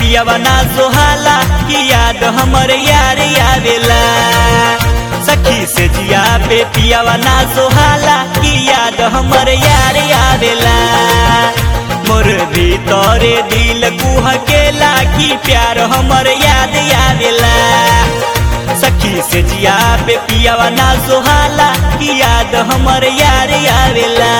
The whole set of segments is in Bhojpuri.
पियावा ना सोहाला कि याद हमर यार आवेला। सखी से जिया पे पियावा ना सोहाला कि याद हमर यार आवेला। मोर भीतरे दिल कुहकेला कि प्यार हमर याद आवेला। सखी से जिया पे पियावा ना सोहाला कि याद हमर यार आवेला।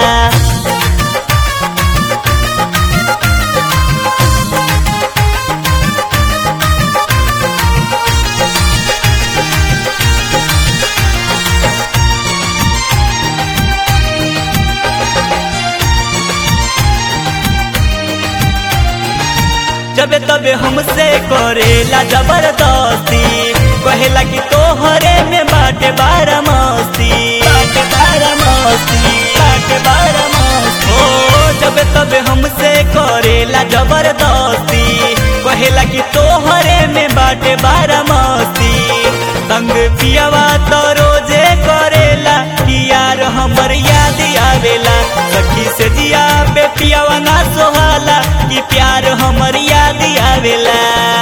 जब तबे हमसे करेला जबरदस्ती, कहेला कि तोहरे में बाटे बारा मस्ती, बाटे बारा मस्ती, बाटे बारा मस्ती। ओ जब तबे हमसे करेला जबरदस्ती, कहेला कि तोहरे में बाटे बारा मस्ती। तंग पियावा तो रोजे करेला कि यार हमर याद आवेला। सखी से जिया पे पियावा ना सोहाला कि प्यार हमर याद आवेला।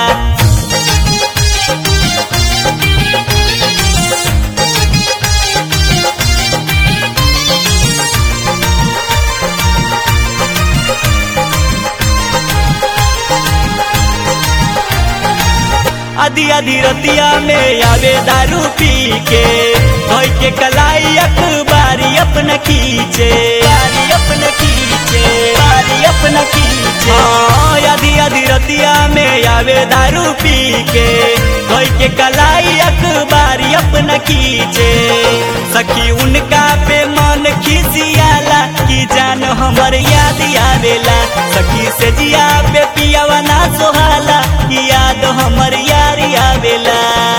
आधी आधी रतिया में आवे दारू पी के, धोई के कलाई अखबारी अपना खींचे, बारी अपना खींचे, बारी अपना खींचे। आधी आधी रतिया में आवे दारू पी के, धोई के कलाई अखबारी अपना खींचे। सखी उनका पे मन खिसियाला कि जान हमर याद आवेला। सखी से जिया पे पियावा ना सोहाला कि याद हमर यार आवेला।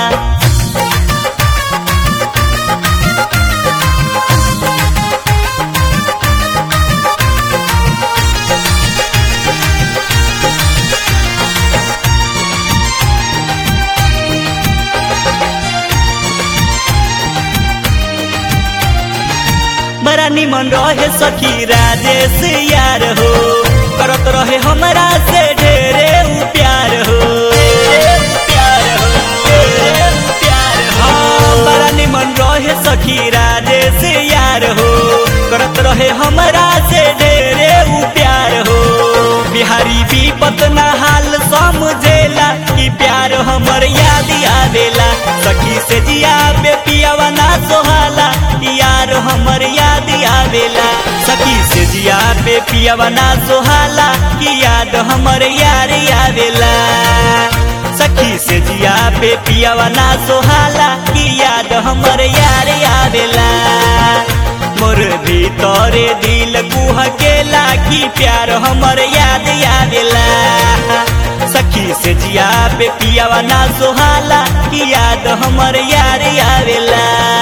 बड़ा निमन रहे सखी राजेश यार हो, करत रहे हमरा से ढेरे प्यार हो, प्यार हो, प्यार हो। बड़ा निमन रहे सखी राजेश यार हो, करत रहे हमरा से ढेरे प्यार हो। बिहारी विपत ना हाल समझेला कि प्यार हमर याद आवेला। सखी से जिया पे पियावा ना सोहाला कि यार हमर याद आवेला। सखी से जिया पे पियावा ना सोहाला कि याद हमर यार आवेला। सखी से जिया पे पियावा ना सोहाला कि याद हमर यार आवेला। मोर भीतरे दिल कुहकेला कि प्यार हमर याद आवेला। सखी से जिया पे पियावा ना सोहाला कि याद हमर यार आवेला।